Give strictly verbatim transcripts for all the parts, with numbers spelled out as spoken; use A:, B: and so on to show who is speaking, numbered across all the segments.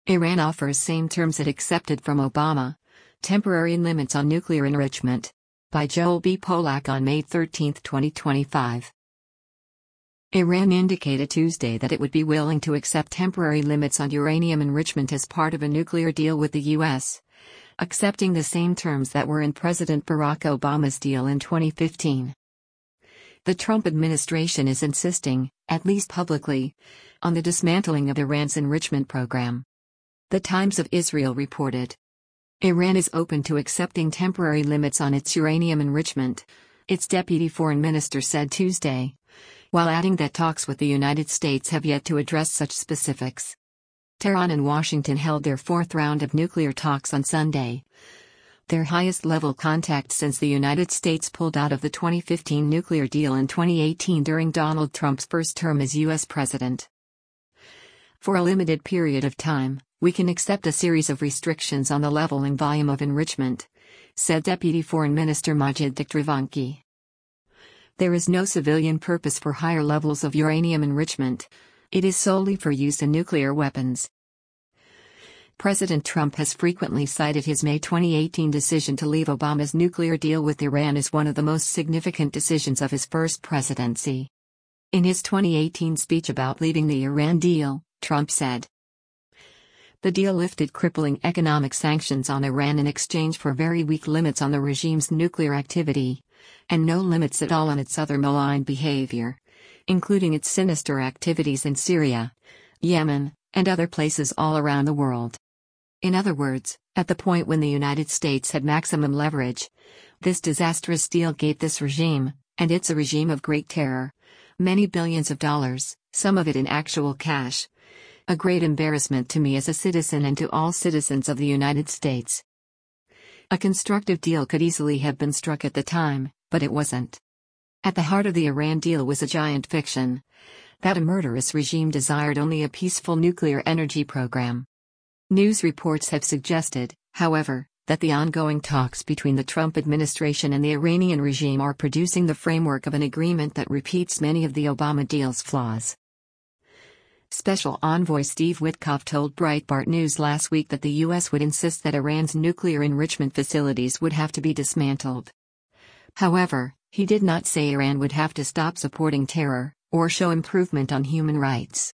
A: Iran offers same terms it accepted from Obama. Temporary limits on nuclear enrichment. By Joel B. Polak on May thirteenth, twenty twenty-five. Iran indicated Tuesday that it would be willing to accept temporary limits on uranium enrichment as part of a nuclear deal with the U S, accepting the same terms that were in President Barack Obama's deal in twenty fifteen. The Trump administration is insisting, at least publicly, on the dismantling of Iran's enrichment program. The Times of Israel reported. Iran is open to accepting temporary limits on its uranium enrichment, its deputy foreign minister said Tuesday, while adding that talks with the United States have yet to address such specifics. Tehran and Washington held their fourth round of nuclear talks on Sunday, their highest-level contact since the United States pulled out of the twenty fifteen nuclear deal in twenty eighteen during Donald Trump's first term as U S president. For a limited period of time, we can accept a series of restrictions on the level and volume of enrichment, said Deputy Foreign Minister Majid Dikdravanki. There is no civilian purpose for higher levels of uranium enrichment. It is solely for use in nuclear weapons. President Trump has frequently cited his May twenty eighteen decision to leave Obama's nuclear deal with Iran as one of the most significant decisions of his first presidency. In his twenty eighteen speech about leaving the Iran deal, Trump said, "The deal lifted crippling economic sanctions on Iran in exchange for very weak limits on the regime's nuclear activity, and no limits at all on its other malign behavior, including its sinister activities in Syria, Yemen, and other places all around the world." In other words, at the point when the United States had maximum leverage, this disastrous deal gave this regime, and it's a regime of great terror, many billions of dollars, some of it in actual cash, a great embarrassment to me as a citizen and to all citizens of the United States. A constructive deal could easily have been struck at the time, but it wasn't. At the heart of the Iran deal was a giant fiction, that a murderous regime desired only a peaceful nuclear energy program. News reports have suggested, however, that the ongoing talks between the Trump administration and the Iranian regime are producing the framework of an agreement that repeats many of the Obama deal's flaws. Special Envoy Steve Witkoff told Breitbart News last week that the U S would insist that Iran's nuclear enrichment facilities would have to be dismantled. However, he did not say Iran would have to stop supporting terror, or show improvement on human rights.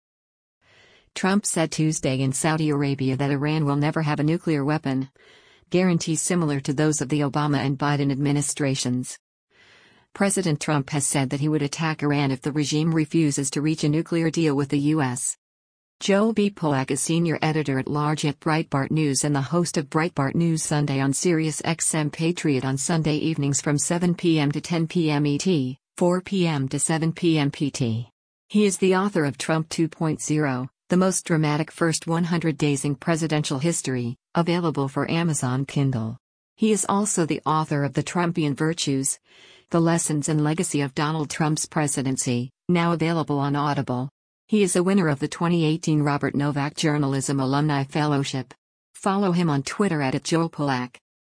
A: Trump said Tuesday in Saudi Arabia that Iran will never have a nuclear weapon, guarantees similar to those of the Obama and Biden administrations. President Trump has said that he would attack Iran if the regime refuses to reach a nuclear deal with the U S. Joel B. Polak is senior editor-at-large at Breitbart News and the host of Breitbart News Sunday on Sirius X M Patriot on Sunday evenings from seven p m to ten p m E T, four p m to seven p m P T. He is the author of Trump two point oh, the most dramatic first one hundred days in presidential history, available for Amazon Kindle. He is also the author of The Trumpian Virtues, The Lessons and Legacy of Donald Trump's Presidency, now available on Audible. He is a winner of the twenty eighteen Robert Novak Journalism Alumni Fellowship. Follow him on Twitter at Joel Polak.